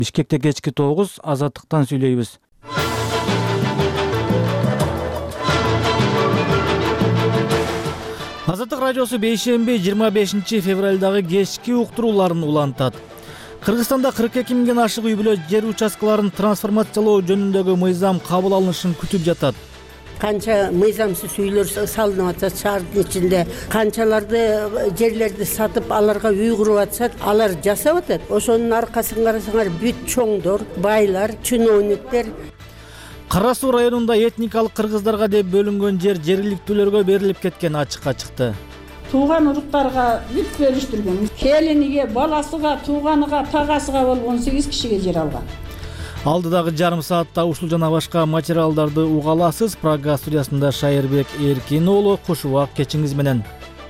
Бишкекте кечки 9, Азаттыктан сүйлөйбүз. Азаттык радиосу бейшемби 25 февралдагы кечки уктурууларын улантат. Кыргызстанда 42 миңден ашык үй бүлө жер участкаларын трансформациялоо жөнүндөгү мыйзам кабыл алынышын күтүп жатат. Канча мыйзамсыз үйлөр салынып атат шаардын ичинде, канчаларды жерлерди сатып аларга үй куруп атышат, алар жасап атат. Ошонун аркасын карасаңар бүт чоңдор, байлар, чиновниктер. Кара Суу районунда этникалык кыргыздарга деп бөлүнгөн жер жергиликтүүлөргө берилип кеткен ачыкка чыкты. Тууган уруктарга бүт бөлүштүргөн. Келиниге, баласыга, тууганыга, тагасыга болгон 8 кишиге жер алган. Алдыдагы жарым саатта ушул жана башка материалдарды уга аласыз. Прага студиясында Шайырбек Эркин уулу, куш убак кечиңиз менен.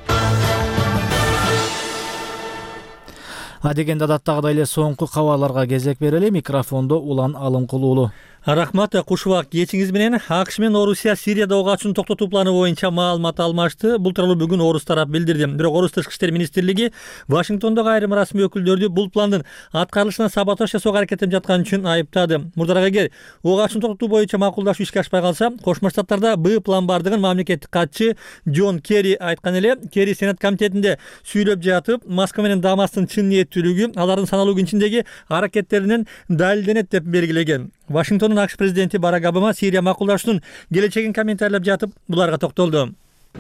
Адегенде адаттагыдай эле соңку кабарларга кезек берели. Микрофондо Улан Алымкул уулу. Рахмат, куш убак кечиңиз менен. АКШ менен Орусия Сирияда ого ачууну токтотуу планы боюнча маалымат алмашты. Бул тууралуу бүгүн Орус тарап билдирди. Бирок Орус тышкы иштер министрлиги Вашингтондогу айрым расмий өкүлдөрдү бул пландын аткарылышына саботаж жасоого аракеттенип жатканы үчүн айыптады. Мурдараак эгер ого ачууну токтотуу боюнча макулдашуу ишке ашпай калса, Кошмо Штаттарда Б план бардыгын мамлекеттик катчы Джон Керри айткан эле. Керри Сенат комитетинде сүйлөп жатып, Москва менен Дамастын чын ниеттүүлүгү алардын саналуу күн ичиндеги аракеттеринен далилденет деп белгилеген. Вашингтондун АКШ президенти Барак Обама Сирия макулдашуунун келечегин комментарлап жатып, буларга токтолду.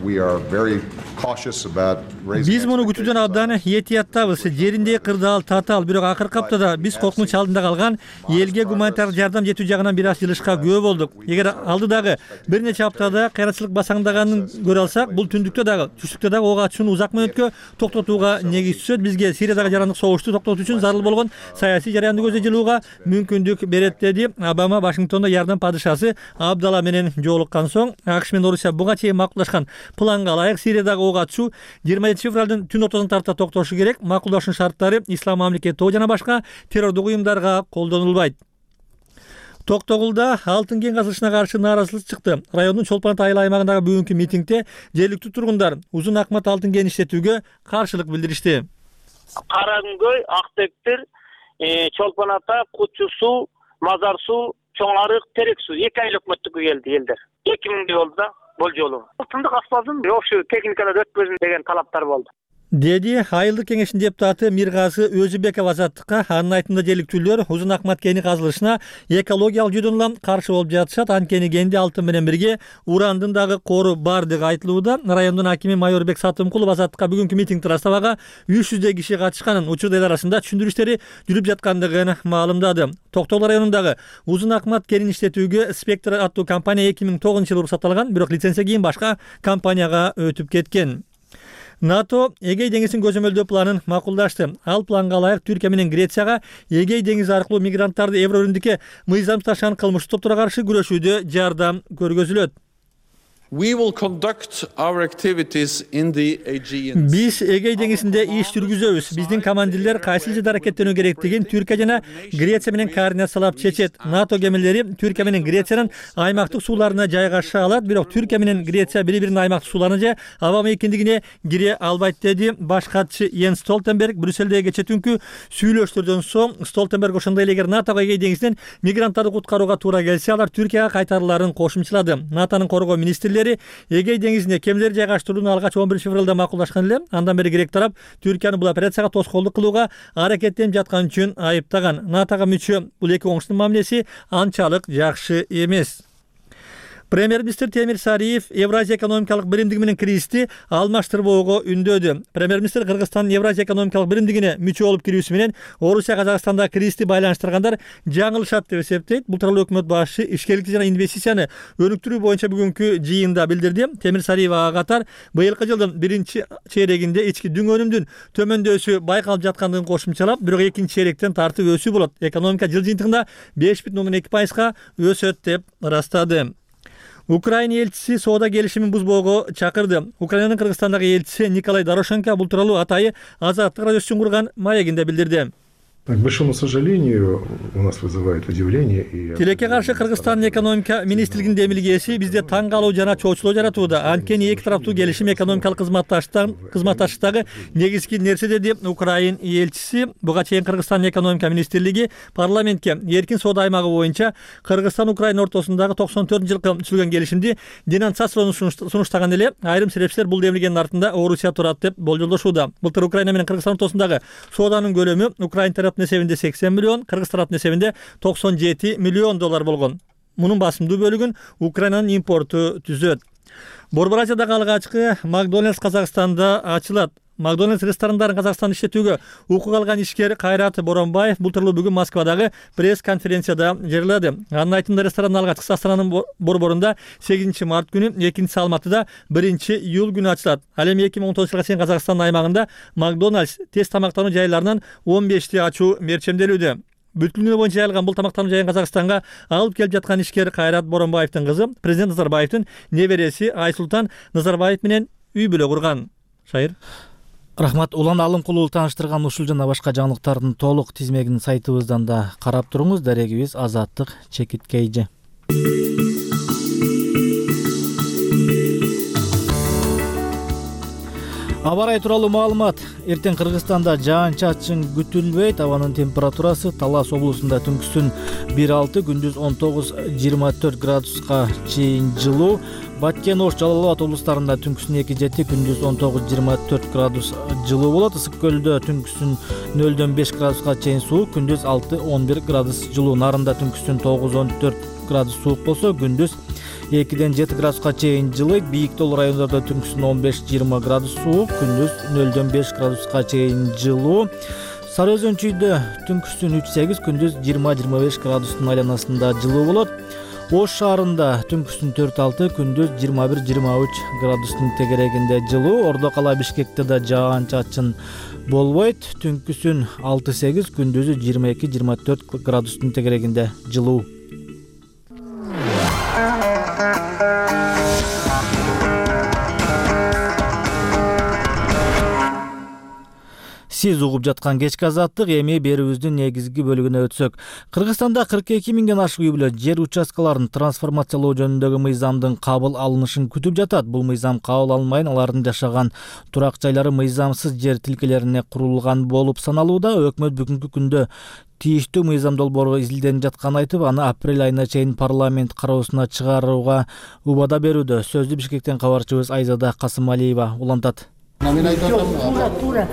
Биз муну күтүүдөн абдан этияттабыз. Жеринде кырдаал, татаал, бирок акыркы аптада биз коркунуч алдында калган элге гуманитардык жардам жетүү жагынан бир аз жылышка күбө болдук. Эгер алдыдагы бир нече аптада кайрачылык басаңдаганын көрө алсак, бул түндүктө дагы, түштүктө дагы ого ачууну узак мөөнөткө токтотууга негиз түзөт. Бизге Сириядагы жарандык согушту токтотуу үчүн зарыл болгон саясий жараянды көздөй жылууга мүмкүндүк берет, деди Обама Вашингтондо жардам падышасы Абдала менен жолуккан соң. АКШ менен Орусия буга чейин макулдашкан планга ылайык Сириядагы ого ачуу 27 февралдын түн ортосуна тарта токтошу керек. Макулдашуунун шарттары ислам мамлекети тобу жана башка террордук уюмдарга колдонулбайт. Токтогулда алтын кен казылышына каршы нааразычылык чыкты. Райондун Чолпон ата айыл аймагындагы бүгүнкү митингде жергиликтүү тургундар узун акмат алтын кен иштетүүгө каршылык билдиришти. Каракөй, Актектир, Чолпон ата, Кучу суу, Мазар суу, Чоң арык, Терек суу 2 айыл өкмөттүккө келди элдер. 2000 болду да бул жолу. Алтындык аспазын ошо техникалар өткөзүн деген талаптар болду, деди айылдык кеңештин депутаты Миргазы Өзүбеков Азаттыкка. Анын айтымында жергиликтүүлөр узун акмат кени казылышына экологиялык жүйдөн улам каршы болуп жатышат. Анткени кенде алтын менен бирге урандын дагы кору бардыгы айтылууда. Райондун акими Майорбек Сатымкулов Азаттыкка бүгүнкү митинг Астабага 300 киши катышканын, учурда эл арасында түшүндүрүштери жүрүп жаткандыгын маалымдады. Токтогул районундагы узун акмат кенин иштетүүгө Спектр аттуу компания 2009-жылы уруксат алган, бирок лицензия кийин башка компанияга өтүп кеткен. НАТО Эгей деңизин көзөмөлдөө планын макулдашты. Ал планга ылайык Түркия менен Грецияга Эгей деңизи аркылуу мигранттарды Еврорүндүккө мыйзам ташкан кылмыштуу топтурга каршы күрөшүүдө жардам көргөзүлөт. Биз Эгей деңизинде иш жүргүзөбүз. Биздин командирлер кайсы жерде аракеттенүү керектигин Түркия жана Греция менен координациялап чечет. НАТО кемелери Түркия менен Грециянын аймактык сууларына жайгаша алат, бирок Түркия менен Греция бири-биринин аймактык сууларына же аба эркиндигине кире албайт, деди баш катчы Йенс Столтенберг. Брюссельдеги кече түнкү сүйлөштөрдөн соң Столтенберг ошондой эле эгер НАТОго Эгей деңизинен мигранттарды куткарууга туура келсе, алар Түркияга кайтарыларын кошумчалады. НАТОнун коргоо министрлери Эгей деңизине кемелер жайгаштырууну алгач 11 февралда макулдашкан эле. Андан бери грек тарап Түркияны бул операцияга тоскоолдук кылууга аракеттенип жаткан үчүн айыптаган. НАТОго мүчө бул эки коңшунун мамилеси анчалык жакшы эмес. Премьер-министр Темир Сариев Евразия экономикалык биримдиги менен киризисти алмаштырбоого үндөдү. Премьер-министр Кыргызстандын Евразия экономикалык биримдигине мүчө болуп кирүүсү менен Орусия Казакстанда кризисти байланыштыргандар жаңылышат деп эсептейт. Бул тууралуу өкмөт башы ишкерликти жана инвестицияны өнүктүрүү боюнча бүгүнкү жыйында билдирди. Темир Сариев ага катар быйылкы жылдын биринчи чейрегинде ички дүң өнүмдүн төмөндөшү байкалып жаткандыгын кошумчалап, бирок экинчи чейректен тартып өсүү болот. Экономика жыл жыйынтыгында 5,2%га өсөт деп ырастады. Украина элчиси соода келишимин бузбоого чакырды. Украинанын Кыргызстандагы элчиси Николай Дорошенко бул тууралуу атайы Азаттык радиосун курган маегинде билдирди. К большому сожалению, у нас вызывает удивление и... Тилекке каршы Кыргызстандын экономика министрлигинин демилгеси бизде таң калуу жана чоочулоо жаратууда. Анткени эки тараптуу келишим экономикалык кызматташтыктагы негизги нерсе, деди Украин элчиси. Буга чейин Кыргызстандын экономика министрлиги парламентке эркин соода аймагы боюнча Кыргызстан Украина ортосундагы 94-жылкы түзүлгөн келишимди денонсациялоону сунуштаган эле. Айрым серепчилер бул демилгенин артында Орусия турат деп болжолдошууда. Былтыр Украина менен Кыргызстан ортосундагы сооданын көлөмү Украин тараптын эсебинде 80 миллион, Кыргыз тараптын эсебинде 97 миллион доллар болгон. Мунун басымдуу бөлүгүн Украинанын импорту түзөт. Борбор Азиядагы алгачкы Макдональдс Казакстанда ачылат. Макдональдс ресторандарын Казакстанда иштетүүгө укук алган ишкер Кайрат Боронбаев бултурлуу бүгүн Москвадагы пресс-конференцияда жарыялады. Анын айтымында ресторандын алгачкысы Астананын борборунда 8 март күнү, экинчиси Алматыда 1 июль күнү ачылат. Ал эми 2019 чейин Казакстандын аймагында Макдональдс тез тамактануу жайларынан 15ти ачуу мерчемделүүдө. Бүткүл дүйнө боюнча жайылган бул тамактануу жайын Казакстанга алып келип жаткан ишкер Кайрат Боронбаевдин кызы президент Назарбаевдин небереси Айсултан Назарбаев менен үй бүлө курган. Шайыр. Рахмат. Улан Алымкулуу тааныштырган ушул жана башка жаңылыктардын толук тизмегин сайтыбыздан да карап туруңуз. Дарегибиз Азаттык Чекиткейжи. Аба ырайы тууралуу маалымат. Эртең Кыргызстанда жаан-чачын күтүлбөйт. Абанын температурасы Талас облусунда түнкүсүн 1-6, күндүз 19-24 градуска чейин жылуу. Баткен, Ош, Жалал Абад облустарында түнкүсүн 2-7, күндүз 19-24 градус жылуу болот. Ысык көлдө түнкүсүн 0-5 градуска чейин суук, күндүз 6-11 градус жылуу. Нарында түнкүсүн 9-14 градус суук болсо, күндүз 2-7 градуска чейин жылыйт. Бийик тоолуу райондордо түнкүсүн 15-20 градус суук, күндүз 0-5 градуска чейин жылуу. Сары Өзөн чүйдө түнкүсүн 3-8, күндүз 20-25 градустун айланасында жылуу болот. Ош шаарында түнкүсүн 4-6, күндүз 21-23 градустун тегерегинде жылуу. Ордо кала Бишкекте да жаан-чачын болбойт. Түнкүсүн 6-8, күндүзү 22-24 градустун тегерегинде жылуу. Сиз угуп жаткан кечки азаттык, эми берүүбүздүн негизги бөлүгүнө өтсөк. Кыргызстанда 42 миңден ашык үй бүлө жер участкаларын трансформациялоо жөнүндөгү мыйзамдын кабыл алынышын күтүп жатат. Бул мыйзам кабыл алынбайын алардын жашаган турак жайлары мыйзамсыз жер тилкелерине курулган болуп саналууда. Өкмөт бүгүнкү күндө тийиштүү мыйзам долбоору изилденип жатканын айтып, аны апрель айына чейин парламент кароосуна чыгарууга убада берүүдө. Сөздү Бишкектен кабарчыбыз Айзада Касымалиева улантат. Мен айтып атам, Туура.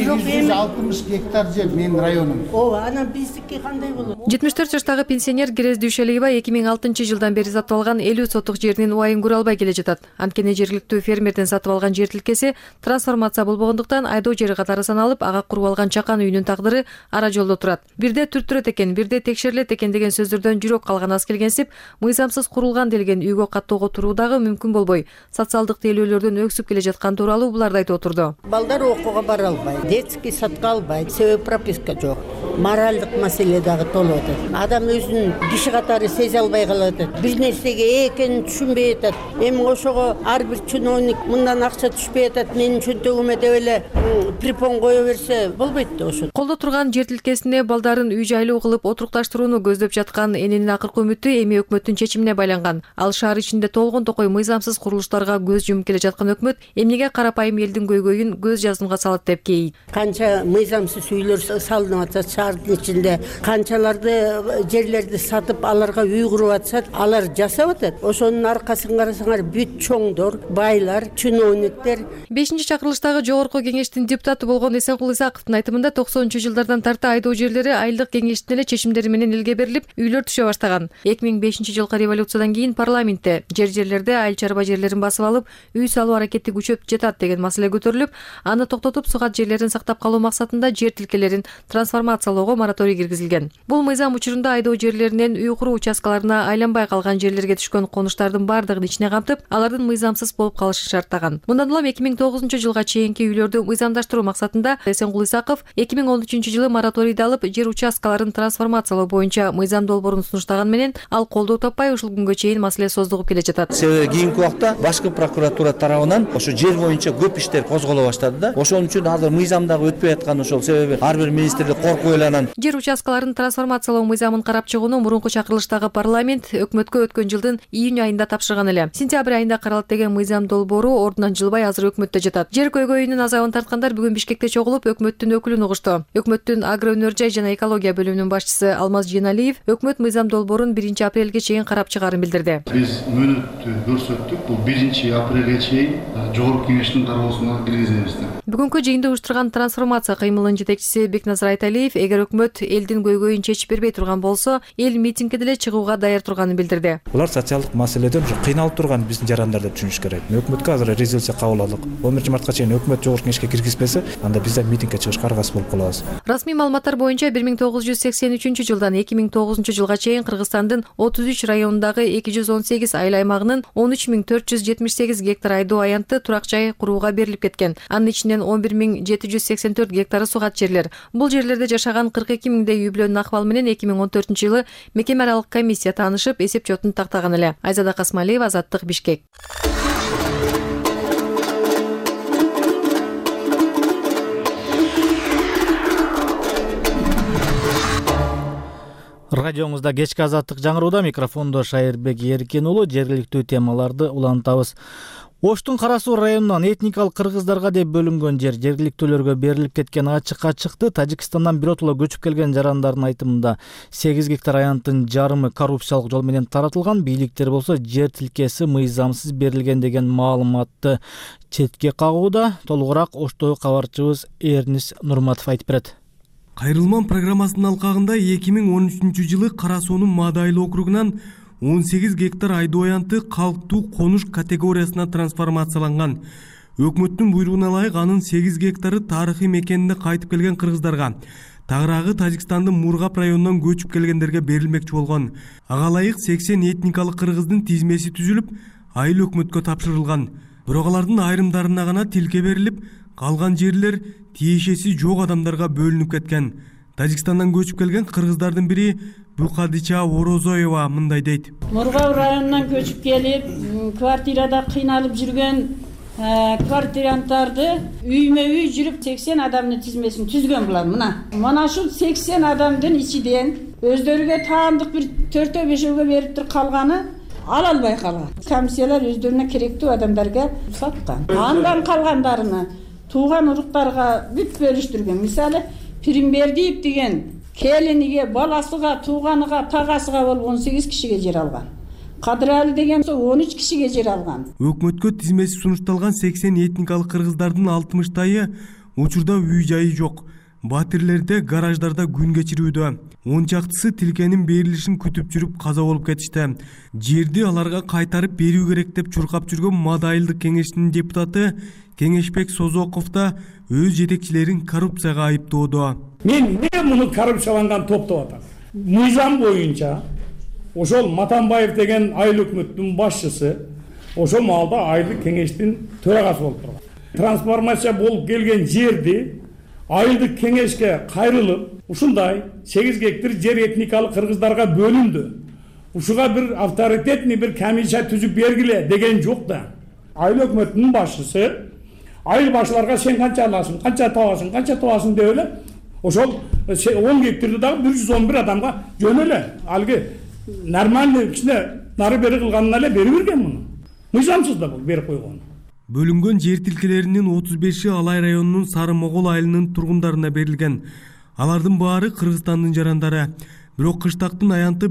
860 гектар жер менин районум. Ооба, анан биздики кандай болот? 74 жаштагы пенсионер Керез Дүйшөлиева 2006 жылдан бери сатып алган 50 сотук жеринин убайын көрө албай келе жатат. Анткени жергиликтүү фермерден сатып алган жер тилкеси трансформация болбогондуктан айдоо жери катары саналып, ага куруп алган чакан үйүнүн тагдыры ара жолдо турат. Бирде түрттүрөт экен, бирде текшерилет экен деген сөздөрдөн жүрөк калган аз келгенсип, мыйзамсыз курулган делген үйгө каттоого туруу дагы мүмкүн болбой, социалдык тейлөөлөрдөн өксүп келе жаткан тууралуу буларды айтып отурду. Балдар окууга бара албайт, детский садка албайт, себеби прописка жок. Моралдык маселе дагы толуп атат. Адам өзүн киши катары сезе албай калып атат. Бир нерсеге экенин түшүнбөй атат. Эми ошого ар бир чиновник мындан акча түшпөй атат, менин чөнтөгүмө деп эле препон кое берсе болбойт да ошо. Колдо турган жер тилкесине балдарын үй жайлуу кылып отурукташтырууну көздөп жаткан эненин акыркы үмүтү эми өкмөттүн чечимине байланган. Ал шаар ичинде толгон токой мыйзамсыз курулуштарга көз жумуп келе жаткан өкмөт эмнеге карапайым элдин көйгөйүн көз жазымга салат деп кейийт. Канча мыйзамсыз үйлөр салынып атат шаардын ичинде, канчаларды жерлерди сатып аларга үй куруп атышат, алар жасап атат. Ошонун аркасын карасаңар бүт чоңдор, байлар, чиновниктер. 5-чакырылыштагы жогорку кеңештин депутаты болгон Эсенкул Исаковдун айтымында 90-жылдардан тарта айдоо жерлери айылдык кеңештин эле чечимдери менен элге берилип, үйлөр түшө баштаган. 2005-жылкы революциядан кийин парламентте жерлерде айыл чарба жерлерин басып алып, үй салуу аракети күчөп жатат деген маселе көтөрүлүп, аны токтотуп сугат жерлерин сактап калуу максатында жер тилкелерин трансформациялоого мораторий киргизилген. Бул мыйзам учурунда айдоо жерлеринен үй куруу участкаларына айланбай калган жерлерге түшкөн конуштардын бардыгын ичине камтып, алардын мыйзамсыз болуп калышын шарттаган. Мындан улам 2009 жылга чейинки үйлөрдү мыйзамдаштыруу максатында Эсенкул Исаков 2013 жылы мораторийди алып, жер участкаларын трансформациялоо боюнча мыйзам долбоорун сунуштаган менен ал колдоо таппай ушул күнгө чейин маселе создугуп келе жатат. Себеби кийинки убакта башкы прокуратура тарабынан ошо жер боюнча көп иштер козголо баштады да. Ошон үчүн азыр мыйзамдагы өтпөй аткан ошол себеби ар бир министрлик коркуп ойланан. Жер участкаларын трансформациялоо мыйзамын карап чыгууну мурунку чакырылыштагы парламент өкмөткө өткөн жылдын июнь айында тапшырган эле. Сентябрь айында каралат деген мыйзам долбоору ордунан жылбай азыр өкмөттө жатат. Жер көйгөйүнүн азабын тарткандар бүгүн Бишкекте чогулуп өкмөттүн өкүлүн угушту. Өкмөттүн агроөнөр жай жана экология бөлүмүнүн башчысы Алмаз Жиеналиев өкмөт мыйзам долбоорун 1 апрелге чейин карап чыгаарын билдирди. Биз мөөнөттү көрсөттүк. Бул 1 апрелге чейин жогорку кеңештин кароосуна киргизебиз. Бүгүнкү жыйынды уюштурган трансформация кыймылынын жетекчиси Бекназар Айталиев эгер өкмөт элдин көйгөйүн чечип бербей турган болсо, эл митингге деле чыгууга даяр турганын билдирди. Булар социалдык маселеден кыйналып турган биздин жарандар деп түшүнүш керек. Өкмөткө азыр резолюция кабыл алдык. 11-мартка чейин өкмөт жогорку кеңешке киргизбесе, анда биз да митингге чыгышка аргасыз болуп калабыз. Расмий маалыматтар боюнча 1983-жылдан 2009-жылга чейин Кыргызстандын 33 районундагы 218 айыл аймагынын 13478 гектар айдоо аянты турак жай курууга берилип кеткен. Анын ичинен 11784 гектары сугат жерлер. Бул жерлерде жашаган 42 миңдей үй бүлөнүн акыбалы менен 2014-жылы мекеме аралык комиссия таанышып, эсеп чотун тактаган эле. Айзада Касмалиева, Азаттык, Бишкек. Радиоңузда кечки Азаттык жаңырууда, микрофондо Шайырбек Эркен уулу. Жергиликтүү темаларды улантабыз. Оштун Кара Суу районунан этникалык кыргыздарга деп бөлүнгөн жер жергиликтүүлөргө берилип кеткен ачыкка чыкты. Тажикстандан биротоло көчүп келген жарандардын айтымында 8 гектар аянттын жарымы коррупциялык жол менен таратылган. Бийликтер болсо жер тилкеси мыйзамсыз берилген деген маалыматты четке кагууда. Толугураак Оштогу кабарчыбыз Эрнис Нурматов айтып берет. Кайрылман программасынын алкагында 2013-жылы Кара Суунун Мадайлы округунан 18 гектар айдоо аянты калктуу конуш категориясына трансформацияланган. Өкмөттүн буйругуна ылайык анын 8 гектары тарыхый мекенине кайтып келген кыргыздарга, тагыраагы Тажикстандын Мургап районунан көчүп келгендерге берилмекчи болгон. Ага ылайык 80 этникалык кыргыздын тизмеси түзүлүп, айыл өкмөткө тапшырылган. Бирок алардын айрымдарына гана тилке берилип, калган жерлер тиешеси жок адамдарга бөлүнүп кеткен. Тажикстандан көчүп келген кыргыздардын бири Букадича Орозоева мындай дейт. Мургап районунан көчүп келип, квартирада кыйналып жүргөн квартиранттарды үймө-үй жүрүп 80 адамдын тизмесин түзгөн булар. Мына ушул 80 адамдын ичиден өздөрүгө таандык бир 4-5-өө берип туруп калганы ала албай калган. Комиссиялар өздөрүнө керектүү адамдарга саткан. Андан калгандарыны тууган уруктарга бүт бөлүштүргөн. Мисалы, Пиримбердиев деген келиниге, баласыга, тууганыга, тагасыга болуп 18 кишиге жер алган. Кадыралы деген 13 кишиге жер алган. Өкмөткө тизмеси сунушталган 80 этникалык кыргыздардын 60тайы учурда үй-жайы жок. Батирлерде, гараждарда күн кечирүүдө. 10 чактысы тилкенин берилишин күтүп жүрүп каза болуп кетишти. Жерди аларга кайтарып берүү керек деп чуркап жүргөн Мадайлык кеңештин депутаты Кеңешбек Созоков да өз жетекчилерин коррупцияга айыптоодо. Мен муну коррупцияланган топ деп атам. Мыйзам боюнча ошол Матанбаев деген айыл өкмөттүн башчысы ошол маалда айылдык кеңештин төрагасы болуп турган. Трансформация болуп келген жерди айылдык кеңешке кайрылып, ушундай 8 гектар жер этникалык кыргыздарга бөлүндү. Ушуга бир авторитетный бир комиссия түзүп бергиле деген жок да. Айыл өкмөтүнүн башчысы айыл башчыларга сен канча аласың, канча табасың деп эле ошол 10 гектарды дагы 111 адамга жөн эле алгы нормальный кичине нары бери кылганына эле берип берген муну. Мыйзамсыз да бул берип койгон. Бөлүнгөн жер тилкелеринин 35-и Алай районунун Сары Могол айылынын тургундарына берилген. Алардын баары Кыргызстандын жарандары. Бирок кыштактын аянты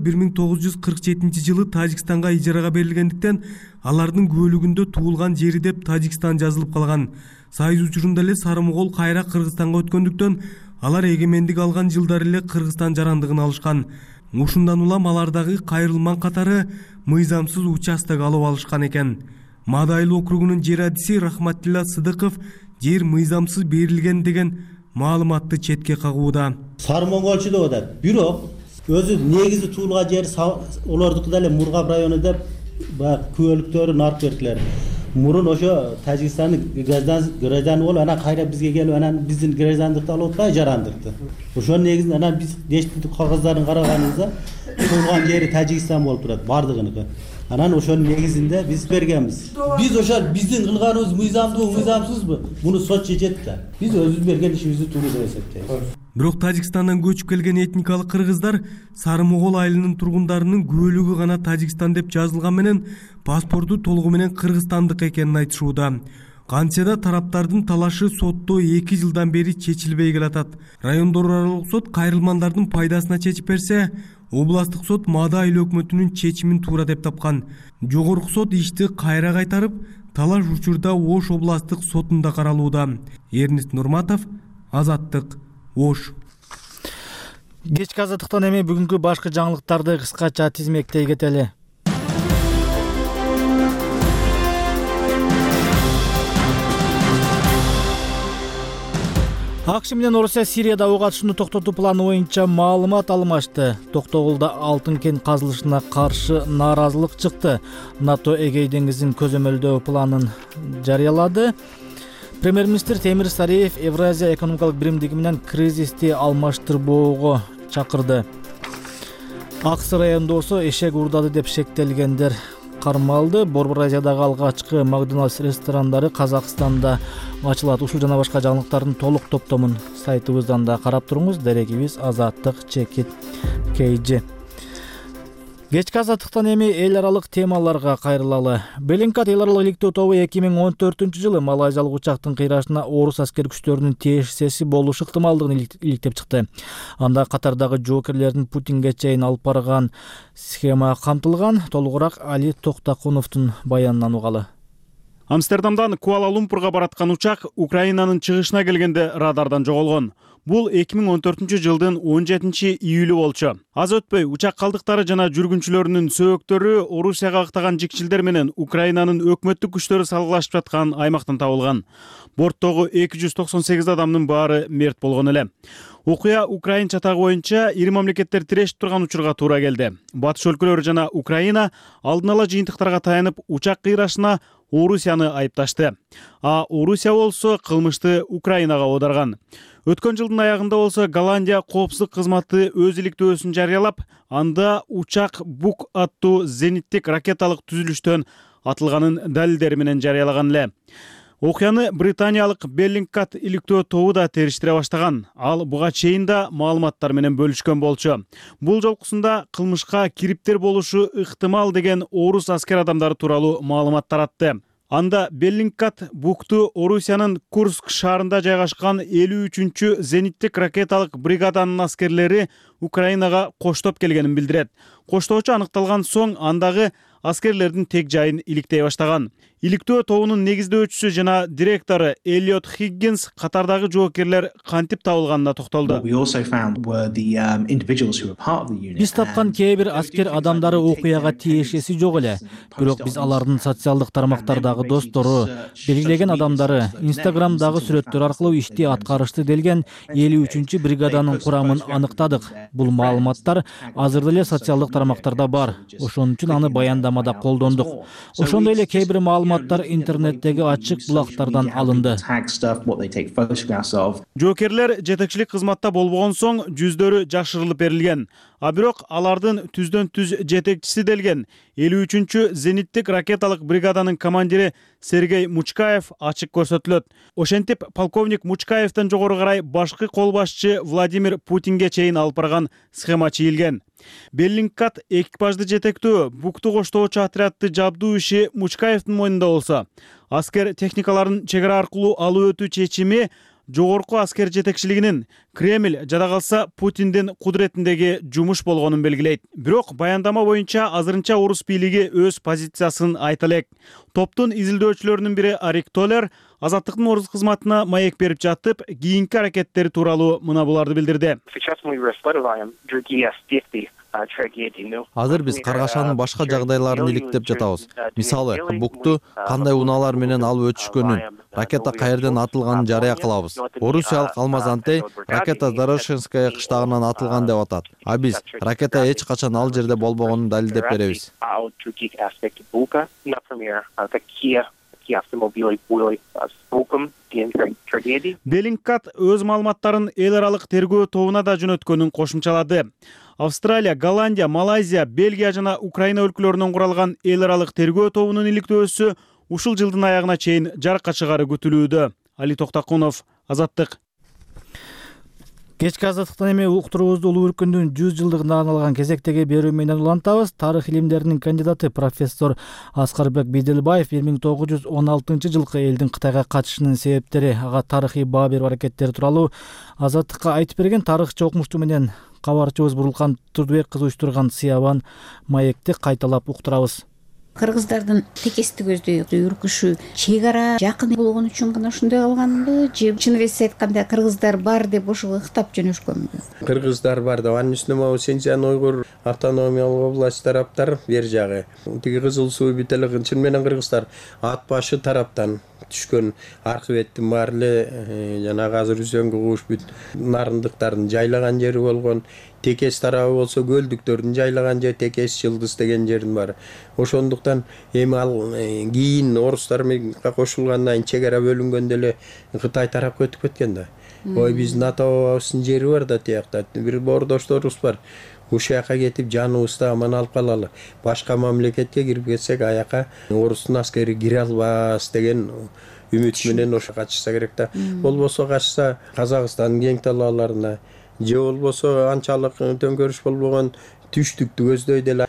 1947-жылы Тажикстанга ижарага берилгендиктен алардын көөлүгүндө туулган жери деп Тажикстан жазылып калган. Сайыз учурунда эле Сары Могол кайра Кыргызстанга өткөндүктөн алар эгемендик алган жылдары эле Кыргызстан жарандыгын алышкан. Ушундан улам алардагы кайрылман катары мыйзамсыз участок алып алышкан экен. Мадайлы округунун жер адиси Рахматилла Сыдыков жер мыйзамсыз берилген деген маалыматты четке кагууда. Сары Моголчу деп атат. Бирок өзү негизи туулган жери олордуку деле Мургап району деп күбөлүктөрүн алып бердилер. Мурун ошо Тажикстандын гражданы болуп, анан кайра бизге келип, анан биздин граждандыкты алып атпай жарандыкты. Ошонун негизинде анан биз дештик кагыздарын караганыбызда туулган жери Тажикстан болуп турат бардыгыныкы. Анан ошонун негизинде биз бергенбиз. Биз ошол биздин кылганыбыз мыйзамдуу, мыйзамсызбы? Муну сот чечет да. Биз өзүбүз берген ишибизди туура деп эсептейбиз. Бирок Тажикстандан көчүп келген этникалык кыргыздар Сары Могол айылынын тургундарынын көөлүгү гана Тажикстан деп жазылган менен паспорту толугу менен кыргызстандык экенин айтышууда. Кантсе да тараптардын талашы сотто 2 жылдан бери чечилбей келатат. Райондор аралык сот кайрылмандардын пайдасына чечип берсе, областык сот Маада айыл өкмөтүнүн чечимин туура деп тапкан. Жогорку сот ишти кайра кайтарып, талаш учурда Ош областык сотунда каралууда. Эрнест Нурматов, Азаттык, Ош. Кечки азаттыктан эми бүгүнкү башкы жаңылыктарды кыскача тизмектей кетели. АКШ менен Орусия Сирияда ок атышууну токтотуу планы боюнча маалымат алмашты. Токтогулда алтын кен казылышына каршы нааразылык чыкты. НАТО Эгей деңизин көзөмөлдөө планын жарыялады. Премьер-министр Темир Сариев Евразия экономикалык биримдиги менен кризисти алмаштырбоого чакырды. Аксы районунда болсо эшек уурдады деп шектелгендер кармалды. Борбор Азиядагы алгачкы Макдоналдс ресторандары Казакстанда ачылат. Ушул жана башка жаңылыктардын толук топтомун сайтыбыздан да карап туруңуз. Дерегибиз Азаттык_KG. Кечки азаттыктан эми эл аралык темаларга кайрылалы. Беллингкат эл аралык иликтөө тобу 2014-жылы малайзиялык учактын кыйрашына орус аскер күчтөрүнүн тиешеси болушу ыктымалдыгын иликтеп чыкты. Анда катардагы жоокерлердин Путинге чейин алып барган схема камтылган. Толугураак Али Токтакуновдун баянынан угалы. Амстердамдан Куала-Лумпурга бараткан учак Украинанын чыгышына келгенде радардан жоголгон. Бул 2014-жылдын 17-июлү болчу. Аз өтпөй учак калдыктары жана жүргүнчүлөрүнүн сөөгтөрү Орусияга ыктаган жикчилдер менен Украинанын өкмөттүк күчтөрү салгылашып жаткан аймактан табылган. Борттогу 298 адамдын баары мерт болгон эле. Окуя Украин чатагы боюнча ири мамлекеттер тирешип турган учурга туура келди. Батыш өлкөлөрү жана Украина алдын ала жыйынтыктарга таянып учак кыйрашына Орусияны айыпташты. А Орусия болсо кылмышты Украинага оодарган. Өткөн жылдын аягында болсо Голландия коопсуздук кызматы өз иликтөөсүн жарыялап, анда учак Бук аттуу зениттик ракеталык түзүлүштөн атылганын далилдери менен жарыялаган эле. Окуяны британиялык Беллингкат иликтөө тобу да териштире баштаган. Ал буга чейин да маалыматтар менен бөлүшкөн болчу. Бул жолкусунда кылмышка кириптер болушу ыктымал деген орус аскер адамдары тууралуу маалымат таратты. Анда Беллингкат Букту Орусиянын Курск шаарында жайгашкан 53-чү зениттик ракеталык бригаданын аскерлери Украинага коштоп келгенин билдирет. Коштоочу аныкталган соң андагы аскерлердин тег жайын иликтей баштаган. Иликтөө тобунун негиздөөчүсү жана директору Эллиот Хиггинс катардагы жоокерлер кантип табылганына токтолду. Биз тапкан кээ бир аскер адамдары окуяга тиешеси жок эле. Бирок биз алардын социалдык тармактардагы достору, белгилеген адамдары, Инстаграмдагы сүрөттөр аркылуу ишти аткарышты делген 53-чү бригаданын курамын аныктадык. Бул маалыматтар азыр деле социалдык тармактарда бар. Ошон үчүн аны баяндамада колдондук. Ошондой эле кээ бир маалыматтар интернеттеги ачык булактардан алынды. Жоокерлер жетекчилик кызматта болбогон соң жүздөрү жашырылып берилген. А бирок алардын түздөн түз жетекчиси делген 53-чү зениттик ракеталык бригаданын командири Сергей Мучкаев ачык көрсөтүлөт. Ошентип полковник Мучкаевден жогору карай башкы кол башчы Владимир Путинге чейин алып барган схема чийилген. Беллингкат экипажды жетектөө Букту коштоочу отрядты жабдуу иши Мучкаевдин мойнунда болсо, аскер техникаларын чек ара аркылуу алып өтүү чечими жогорку аскер жетекчилигинин Кремль жада калса Путиндин кудуретиндеги жумуш болгонун белгилейт. Бирок баяндама боюнча азырынча орус бийлиги өз позициясын айта элек. Топтун изилдөөчүлөрүнүн бири Арик Толер Азаттыктын орус кызматына маек берип жатып, кийинки аракеттери тууралуу мына буларды билдирди. Азыр биз Каргашанын башка жагдайларын иликтеп жатабыз. Мисалы, Букту кандай унаалар менен алып өтүшкөнүн, ракета каерден атылганын жарыя кылабыз. Орусиялык Алмаз Антей ракета Дорошенская кыштагынан атылган деп атат. А биз ракета эч качан ал жерде болбогонун далилдеп беребиз. Беллингкат өз маалыматтарын эл аралык тергөө тобуна да жөнөткөнүн кошумчалады. Австралия, Голландия, Малайзия, Бельгия жана Украина өлкөлөрүнөн куралган эл аралык тергөө тобунун иликтөөсү ушул жылдын аягына чейин жарыкка чыгары күтүлүүдө. Али Токтакунов, Азаттык. Кечки азаттыктан эми уктуруубузду улуу өркүндүн 100 жылдыгына арналган кезектеги берүү менен улантабыз. Тарых илимдеринин кандидаты профессор Аскарбек Биделбаев 1916 жылкы элдин Кытайга катышынын себептери, ага тарыхый баа берүү аракеттери тууралуу Азаттыкка айтып берген тарыхчы окумуштуу менен кабарчыбыз Бурулкан Турдубек кызы уюштурган сыябан маекти кайталап уктурабыз. Кыргыздардын текести көздүү үркүшү чек ара жакын болгон үчүн гана ушундай калганбы же чын эсе айтканда кыргыздар бар деп ошого ыктап жөнөшкөнбү? Кыргыздар бар да, анын үстүнө могу Синьцзян уйгур автономиялык область тараптар бер жагы. Тиги Кызыл суу бүт эле чын менен кыргыздар ат башы тараптан түшкөн архиветтин баары эле жанагы азыр Үсөнгө кууш бүт нарындыктардын жайлаган жери болгон. Текес тарабы болсо көлдүктөрдүн жайлаган жери Текес Жылдыз деген жердин бар. Ошондуктан эми ал кийин орустар менен кошулгандан кийин чек ара бөлүнгөндө эле Кытай тарапка өтүп кеткен да. Ой, биздин ата-бабабыздын жери бар да тиякта. Бир боордошторубуз бар. Ушул жака кетип жаныбызды аман алып калалы. Башка мамлекетке кирип кетсек аяка орустун аскери кире албас деген үмүт менен ошо качышса керек да. Болбосо качса Казакстандын кең талааларына же болбосо анчалык төңкөрүш болбогон түштүктү көздөйдү эле.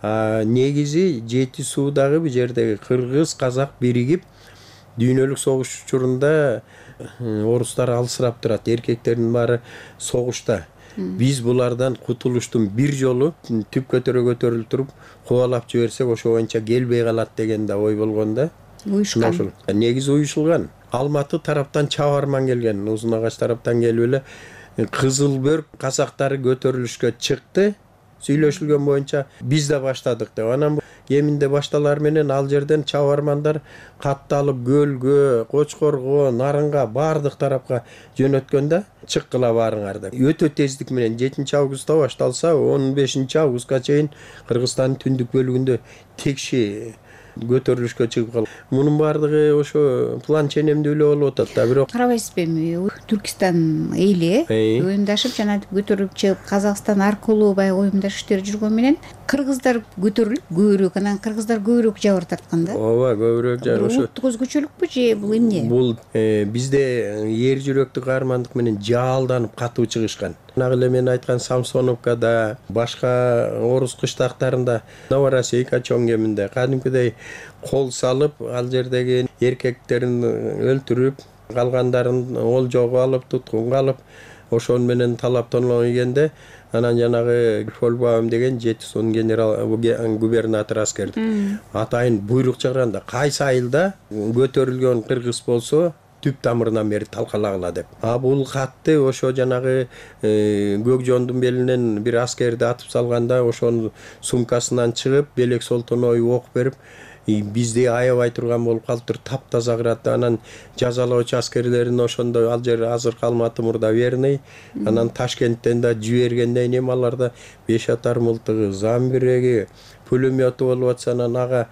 Негизи Жети суудагы бул жердеги кыргыз казак биригип дүйнөлүк согуш учурунда орустар алысырап турат. Эркектердин баары согушта. Биз булардан кутулуштун бир жолу түп көтөрүлүп туруп кубалап жиберсек ошо боюнча келбей калат деген да ой болгон да. Уюшкан. Негизи уюшулган. Алматы тараптан чабарман келген, Узун Агач тараптан келип эле Кызыл Бөрк казактары көтөрүлүшкө чыкты. Сүйлөшүлгөн боюнча биз да баштадык деп. Анан эминде башталар менен ал жерден чабармандар катталып көлгө, Кочкорго, Нарынга бардык тарапка жөнөткөн да, чыккыла баарыңар деп. Өтө тездик менен 7 августта башталса 15 августка чейин Кыргызстандын түндүк бөлүгүндө текши көтөрүлүшкө чыгып калды. Мунун баардыгы ошо план ченемдүү эле болуп атат да, бирок карабайсызбы эми Түркистан эли оюмдашып жана көтөрүлүп чыгып Казакстан аркылуу баягы оюмдаш иштер жүргөн менен кыргыздар көтөрүлүп көбүрөөк, анан кыргыздар көбүрөөк жабыр тарткан да. Ооба, көбүрөөк жабыр. Ошо улуттук өзгөчөлүкпү же бул эмне? Бул бизде эр жүрөктүү каармандык менен жаалданып катуу чыгышкан. Нагы эле мен айткан Самсоновкада, башка орус кыштактарында, Новороссийка чоң кеминде кадимкидей кол салып, ал жердеги эркектерин өлтүрүп, калгандарын олжого алып, туткунга алып, ошон менен талаптанып ийгенде, анан жанагы Фолбаум деген Жети суунун генерал губернатор аскер атайын буйрук чыгарганда, кайсы айылда көтөрүлгөн кыргыз болсо түп тамырынан бери талкалагыла деп. Бул катты ошо жанагы Көкжондун белинен бир аскерди атып салганда, ошонун сумкасынан чыгып, Белек Солтоной ок берип, бизди аябай турган болуп калыптыр, таптаза кырат. Анан жазалоочу аскерлерин ошондо ал жер азыркы Алматы мурда Верный, анан Ташкенттен да жибергенден кийин аларда 5 атар мылтыгы, замбиреги, пулемету болуп атса, анан ага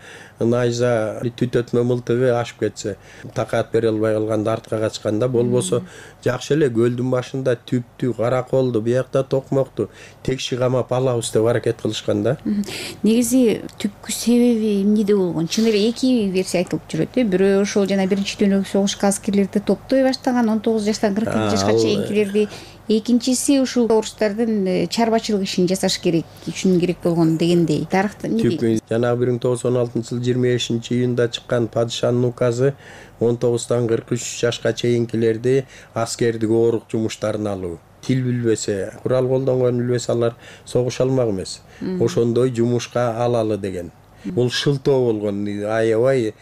найза түтөтмө мылтыгы ашып кетсе, такат бере албай калганда артка качканда, болбосо жакшы эле көлдүн башында түптү, караколду, биякта токмокту текши камап алабыз деп аракет кылышкан да. Негизи түпкү себеби эмнеде болгон? Чын эле эки версия айтылып жүрөт. Бирөө ошол жана Биринчи дүйнөлүк согушка аскерлерди топтой баштаган 19 жаштан 40 жашка чейинкилерди. Экинчиси ушул орустардын чарбачылык ишин жасаш керек үчүн керек болгон дегендей. Тарыхта эмне дейт? Жанагы 1916 жыл 25-июнда чыккан падышанын указы 19-тан 43 жашка чейинкилерди аскердик оорук жумуштарын алуу. Тил билбесе, курал колдонгон билбесе алар согуша алмак эмес. Ошондой жумушка алалы деген. Бул шылтоо болгон, аябай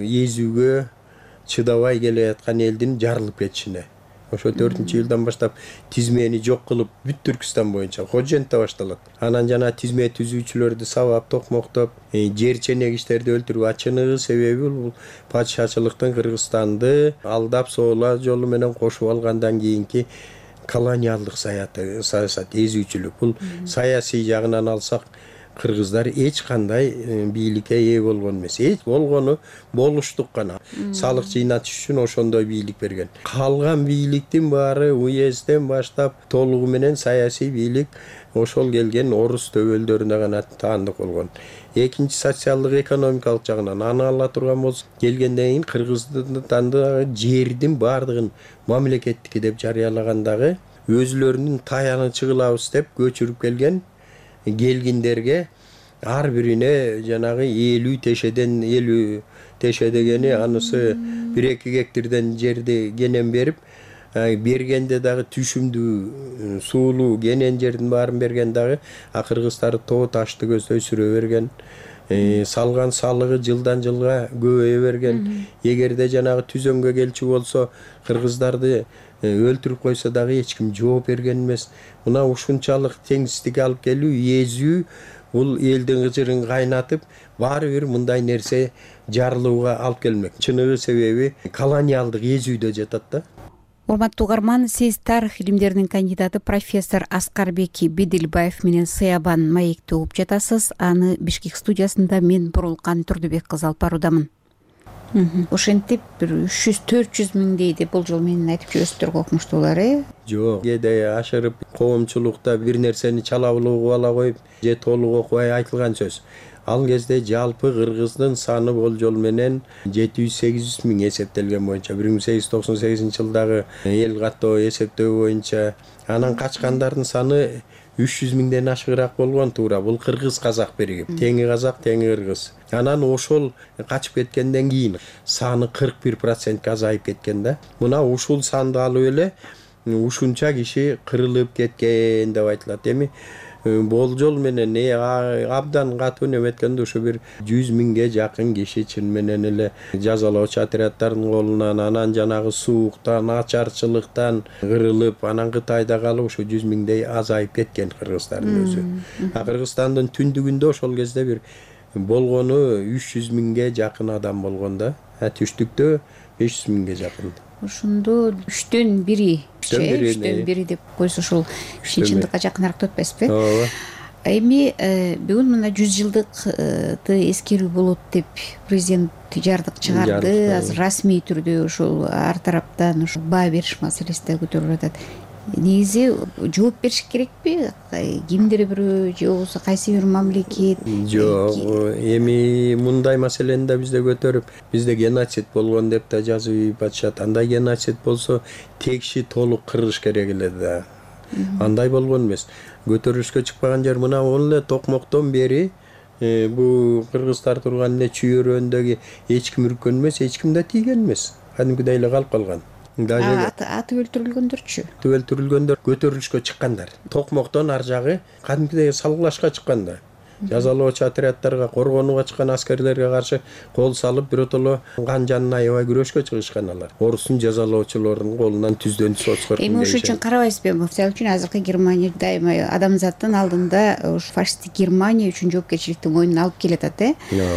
эзүүгө чыдабай келе аткан элдин жарылып кетишине. Ошо 4-июлдан баштап тизмени жок кылып бүт Түркистан боюнча Ходжентте башталат. Анан жана тизме түзүүчүлөрдү сабап, токмоктоп, жер ченегичтерди өлтүрүү ачыныгы себеби бул падышачылыктын Кыргызстанды алдап соола жолу менен кошуп алгандан кийинки колониалдык саясат, эзүүчүлүк. Бул саясий жагынан алсак, кыргыздар эч кандай бийликке ээ болгон эмес. Эч болгону болуштук гана. Салык жыйнатыш үчүн ошондой бийлик берген. Калган бийликтин баары уезден баштап толугу менен саясий бийлик ошол келген орус төбөлдөрүнө гана таандык болгон. Экинчи социалдык экономикалык жагынан аны ала турган болсок, келгенден кийин Кыргызстандагы жердин баардыгын мамлекеттики деп жарыялагандагы өзүлөрүнүн таянычы кылабыз деп көчүрүп келгендерге ар бирине жанагы 50 тешеден 50 теше дегени анысы 1-2 гектардан жерди кенен берип, бергенде дагы түшүмдүү суулуу кенен жердин баарын берген дагы Кыргыздар тоо ташты көздөй сүрө берген. Салган салыгы жылдан жылга көбөйө берген. Эгерде жанагы түзөнгө келчү болсо, кыргыздарды өлтүрүп койсо дагы эч ким жооп берген эмес. Мына ушунчалык теңсиздик алып келүү, эзүү бул элдин кыжырын кайнатып, баары бир мындай нерсе жарылууга алып келмек. Чыныгы себеби колониалдык эзүүдө жатат да. Урматтуу угарман, сиз тарых илимдеринин кандидаты профессор Аскарбек Бедилбаев менен Сыябан маекти угуп жатасыз. Аны Бишкек студиясында мен Бурулкан Турдубек кызы алып баруудамын. Ошентип бир 300-400 миңдей деп бул жолу менин айтып жүрөсүздөр окумуштуулар, Жок, кээде ашырып коомчулукта бир нерсени чалабылуугу ала коюп, же толук окубай айтылган сөз. Ал кезде жалпы кыргыздын саны болжол менен 700-800 миң эсептелген боюнча, 1898-жылдагы эл каттоо эсептөө боюнча, анан качкандардын саны 300 миңден ашыгыраак болгон туура. Бул кыргыз казак биригип, теңи казак, теңи кыргыз. Анан ошол качып кеткенден кийин саны 41% азайып кеткен да. Мына ушул санды алып эле ушунча киши кырылып кеткен деп айтылат. Эми болжол менен абдан катуу неметкенде ушу бир 100 миңге жакын киши чын менен эле жазалоочу отряддардын колунан, анан жанагы сууктан, ачарчылыктан кырылып, анан Кытайда калып ушу 100 миңдей азайып кеткен кыргыздардын өзү. Кыргызстандын түндүгүндө ошол кезде бир болгону 300 миңге жакын адам болгон да. Түштүктө 500 миңге жакын. Ошондо 3-төн 1 деп койсо ушул чындыкка жакыныраак деп атпайсызбы? Ооба. Эми бүгүн мына 100 жылдыкты эскерүү болот деп президент жардык чыгарды. Азыр расмий түрдө ошол ар тараптан ошо баа бериш маселеси да көтөрүлүп атат. Негизи жооп бериш керекпи? Кимдир бирөө же болбосо кайсы бир мамлекет? Жок, эми мындай маселени да бизде көтөрүп, бизде геноцид болгон деп да жазып атышат. Андай геноцид болсо текши толук кырыш керек эле да. Андай болгон эмес. Көтөрүлүшкө чыкпаган жер мына эле токмоктон бери бу кыргыздар турган эле чүйөрөөндөгү эч ким үрккөн эмес, эч ким да тийген эмес. Кадимкидей эле калып калган. Атып өлтүрүлгөндөрчү? Атып өлтүрүлгөндөр көтөрүлүшкө чыккандар. Токмоктон ар жагы кадимкидей салгылашка чыкканда. Жазалоочу отряддарга, коргонууга чыккан аскерлерге каршы кол салып, биротоло кан жанына аябай күрөшкө чыгышкан алар. Орустун жазалоочулорунун колунан түздөн соцкор. Эми ошол үчүн карабайсызбы? Мисалы үчүн азыркы Германия дайыма адамзаттын алдында фашисттик Германия үчүн жоопкерчиликтин мойнуна алып келатат,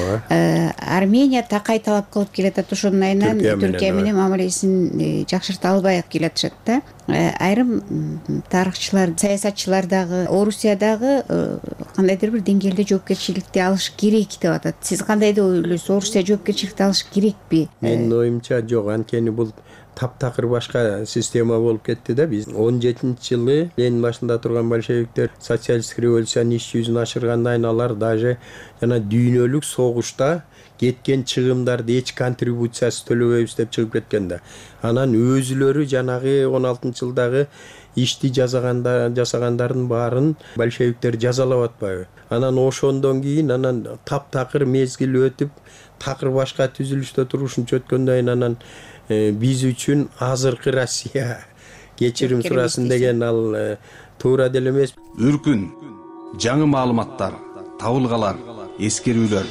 Армения такай талап кылып келатат, ошонун айынан Түркия менен мамилесин жакшырта албай келатышат да. Айрым тарыхчылар, саясатчылар дагы Орусиядагы кандайдыр бир деңгээлде жоопкерчиликти алыш керек деп атат. Сиз кандай деп ойлойсуз? Орусия жоопкерчиликти алыш керекпи? Менин оюмча жок, анткени бул таптакыр башка система болуп кетти да. Биз 17-жылы Ленин башында турган большевиктер социалисттик революциянын иш жүзүн ашыргандан кийин алар даже жана дүйнөлүк согушта кеткен чыгымдарды эч контрибуциясы төлөбөйбүз деп чыгып кеткен да. Анан өзүлөрү жанагы 16-жылдагы ишти жасагандардын баарын большевиктер жазалап атпайбы? Анан ошондон кийин анан таптакыр мезгил өтүп, такыр башка түзүлүштө турушунча өткөндөн кийин анан биз үчүн азыркы Россия кечирим сурасын деген ал туура деле эмес. Үркүн, жаңы маалыматтар, табылгалар, эскерүүлөр.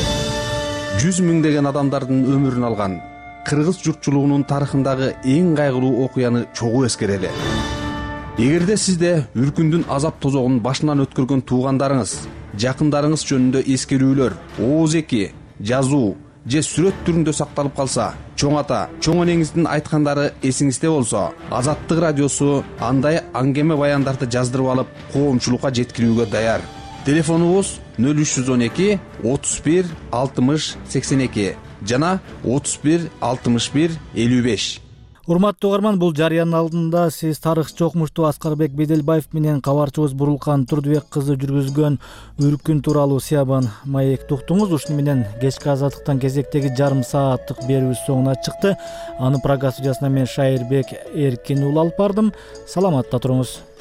100 миңдеген адамдардын өмүрүн алган кыргыз журтчулугунун тарыхындагы эң кайгылуу окуяны чогуу эскерели. Эгерде сизде үркүндүн азап тозогун башынан өткөргөн туугандарыңыз, жакындарыңыз жөнүндө эскерүүлөр, ооз-эки, жазуу же сүрөт түрүндө сакталып калса, чоң ата, чоң энеңиздин айткандары эсиңизде болсо, Азаттык радиосу андай аңгеме баяндарды жаздырып алып, коомчулукка жеткирүүгө даяр. Телефонубуз 0312 31 60 82 жана 31 61 55. Урматтуу угарман, бул жарыянын алдында сиз тарыхчы окумуштуу Аскарбек Беделбаев менен кабарчыбыз Бурулкан Турдубек кызы жүргүзгөн Үркүн тууралуу Сиябан маекти уктуңуз. Ушуну менен кечки азаттыктан кезектеги жарым сааттык берүүбүз соңуна чыкты. Аны программа студиясына мен Шайырбек Эркин уулу алып бардым. Саламатта туруңуз.